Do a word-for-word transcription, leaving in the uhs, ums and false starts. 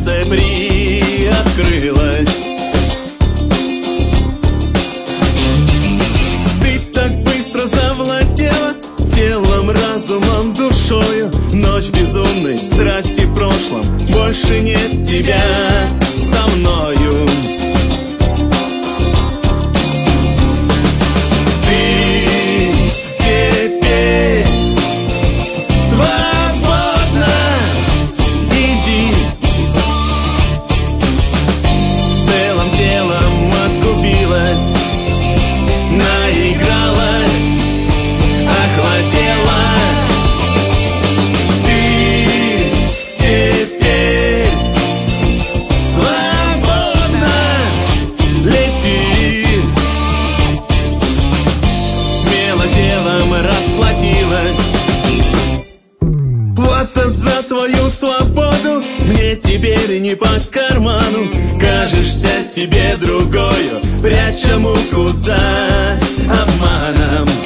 сердце приоткрылось. Ты так быстро завладела телом, разумом, душою. Ночь безумной страсти в прошлом, больше нет тебя со мною. Ты теперь свободна, иди. В целом телом откупилась, наигралась, охладела. Ты теперь свободна, лети. Смело телом расплатилась. Плата за твою свободу мне теперь не по карману. Кажешься себе другою, пряча муку за обманом.